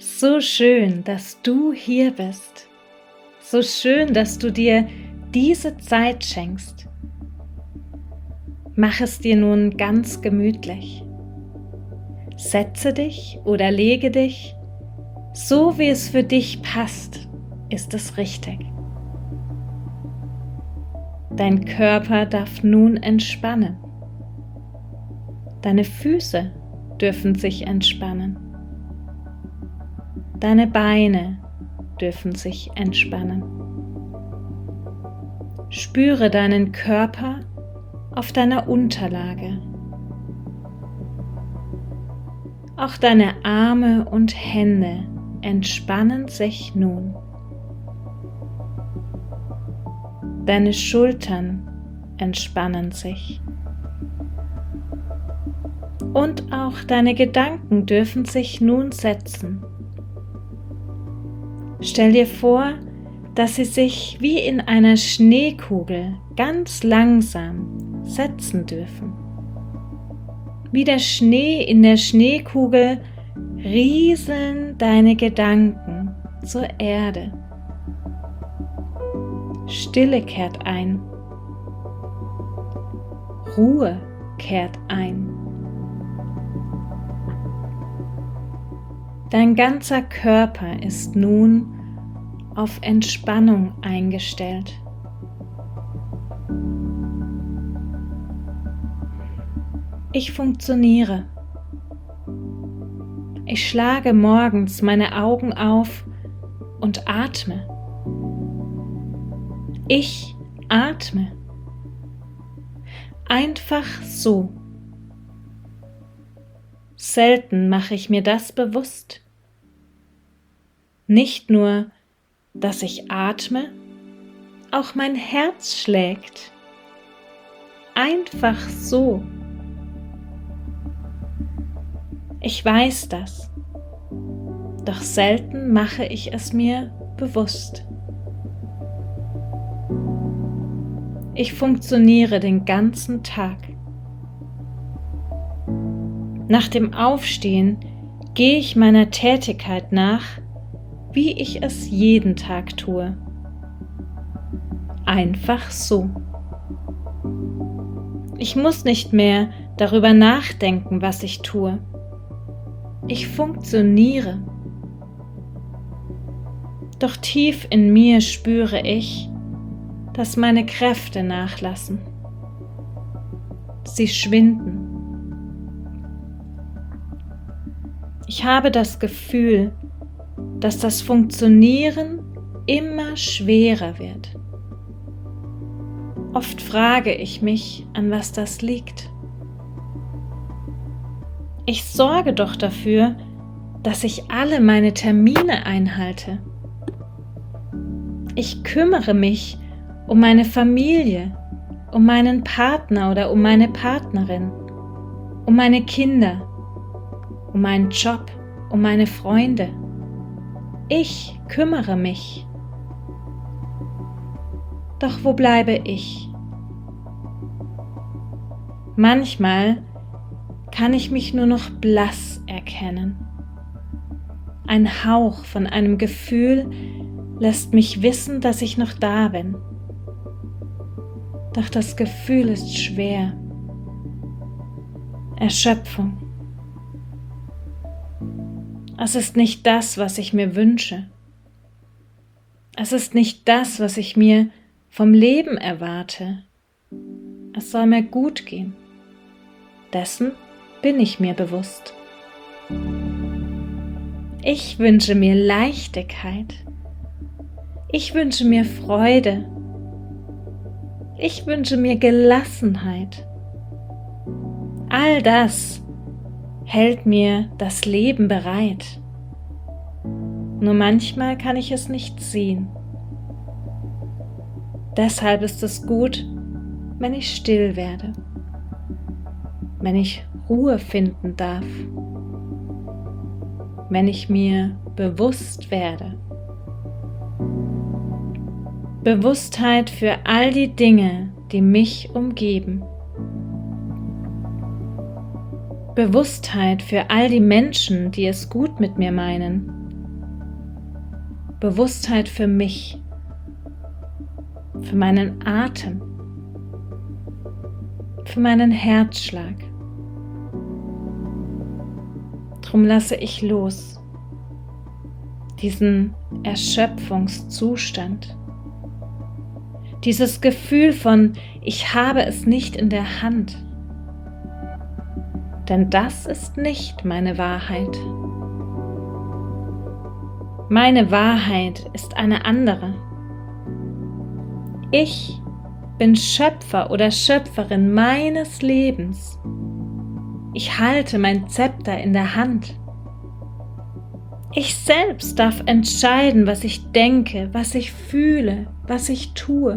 So schön, dass du hier bist. So schön, dass du dir diese Zeit schenkst. Mach es dir nun ganz gemütlich. Setze dich oder lege dich, so wie es für dich passt, ist es richtig. Dein Körper darf nun entspannen. Deine Füße dürfen sich entspannen. Deine Beine dürfen sich entspannen. Spüre deinen Körper auf deiner Unterlage. Auch deine Arme und Hände entspannen sich nun. Deine Schultern entspannen sich. Und auch deine Gedanken dürfen sich nun setzen. Stell dir vor, dass sie sich wie in einer Schneekugel ganz langsam setzen dürfen. Wie der Schnee in der Schneekugel rieseln deine Gedanken zur Erde. Stille kehrt ein. Ruhe kehrt ein. Dein ganzer Körper ist nun auf Entspannung eingestellt. Ich funktioniere. Ich schlage morgens meine Augen auf und atme. Ich atme. Einfach so. Selten mache ich mir das bewusst. Nicht nur, dass ich atme, auch mein Herz schlägt. Einfach so. Ich weiß das, doch selten mache ich es mir bewusst. Ich funktioniere den ganzen Tag. Nach dem Aufstehen gehe ich meiner Tätigkeit nach, wie ich es jeden Tag tue. Einfach so. Ich muss nicht mehr darüber nachdenken, was ich tue. Ich funktioniere. Doch tief in mir spüre ich, dass meine Kräfte nachlassen. Sie schwinden. Ich habe das Gefühl, dass das Funktionieren immer schwerer wird. Oft frage ich mich, an was das liegt. Ich sorge doch dafür, dass ich alle meine Termine einhalte. Ich kümmere mich um meine Familie, um meinen Partner oder um meine Partnerin, um meine Kinder, um meinen Job, um meine Freunde. Ich kümmere mich. Doch wo bleibe ich? Manchmal kann ich mich nur noch blass erkennen. Ein Hauch von einem Gefühl lässt mich wissen, dass ich noch da bin. Doch das Gefühl ist schwer. Erschöpfung. Es ist nicht das, was ich mir wünsche. Es ist nicht das, was ich mir vom Leben erwarte. Es soll mir gut gehen. Dessen bin ich mir bewusst. Ich wünsche mir Leichtigkeit. Ich wünsche mir Freude. Ich wünsche mir Gelassenheit. All das hält mir das Leben bereit. Nur manchmal kann ich es nicht sehen. Deshalb ist es gut, wenn ich still werde, wenn ich Ruhe finden darf, wenn ich mir bewusst werde. Bewusstheit für all die Dinge, die mich umgeben. Bewusstheit für all die Menschen, die es gut mit mir meinen, Bewusstheit für mich, für meinen Atem, für meinen Herzschlag. Drum lasse ich los, diesen Erschöpfungszustand, dieses Gefühl von, ich habe es nicht in der Hand. Denn das ist nicht meine Wahrheit. Meine Wahrheit ist eine andere. Ich bin Schöpfer oder Schöpferin meines Lebens. Ich halte mein Zepter in der Hand. Ich selbst darf entscheiden, was ich denke, was ich fühle, was ich tue.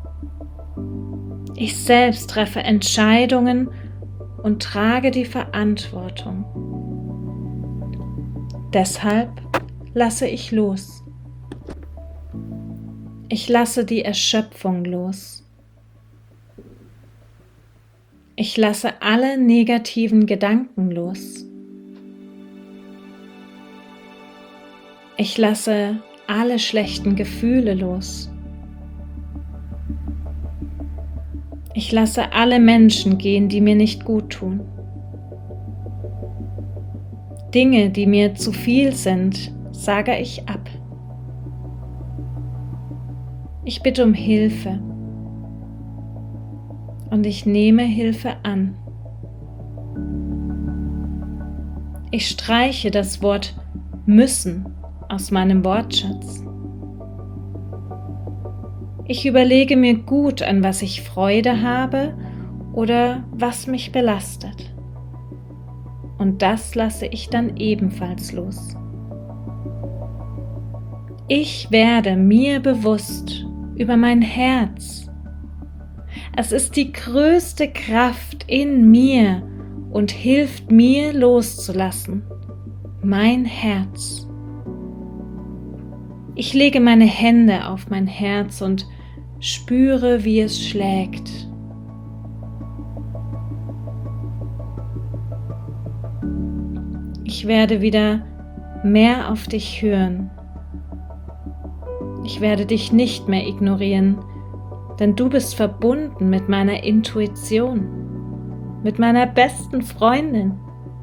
Ich selbst treffe Entscheidungen und trage die Verantwortung. Deshalb lasse ich los. Ich lasse die Erschöpfung los. Ich lasse alle negativen Gedanken los. Ich lasse alle schlechten Gefühle los. Ich lasse alle Menschen gehen, die mir nicht gut tun. Dinge, die mir zu viel sind, sage ich ab. Ich bitte um Hilfe und ich nehme Hilfe an. Ich streiche das Wort müssen aus meinem Wortschatz. Ich überlege mir gut, an was ich Freude habe oder was mich belastet. Und das lasse ich dann ebenfalls los. Ich werde mir bewusst über mein Herz. Es ist die größte Kraft in mir und hilft mir loszulassen. Mein Herz. Ich lege meine Hände auf mein Herz und spüre, wie es schlägt. Ich werde wieder mehr auf dich hören. Ich werde dich nicht mehr ignorieren, denn du bist verbunden mit meiner Intuition, mit meiner besten Freundin.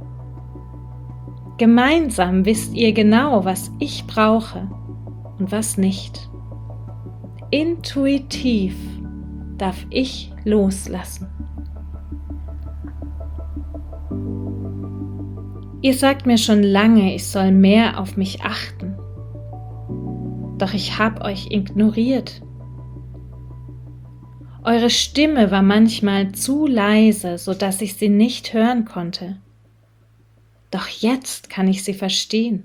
Gemeinsam wisst ihr genau, was ich brauche und was nicht. Intuitiv darf ich loslassen. Ihr sagt mir schon lange, ich soll mehr auf mich achten. Doch ich habe euch ignoriert. Eure Stimme war manchmal zu leise, sodass ich sie nicht hören konnte. Doch jetzt kann ich sie verstehen.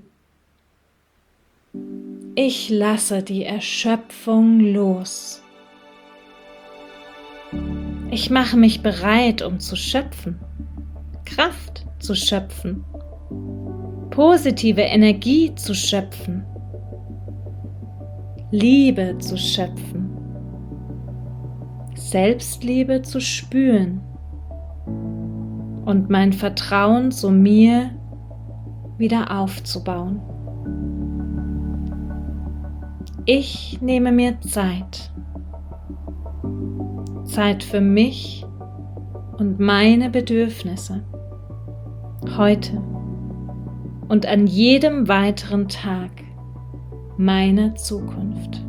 Ich lasse die Erschöpfung los. Ich mache mich bereit, um zu schöpfen, Kraft zu schöpfen, positive Energie zu schöpfen, Liebe zu schöpfen, Selbstliebe zu spüren und mein Vertrauen zu mir wieder aufzubauen. Ich nehme mir Zeit für mich und meine Bedürfnisse, heute und an jedem weiteren Tag meiner Zukunft.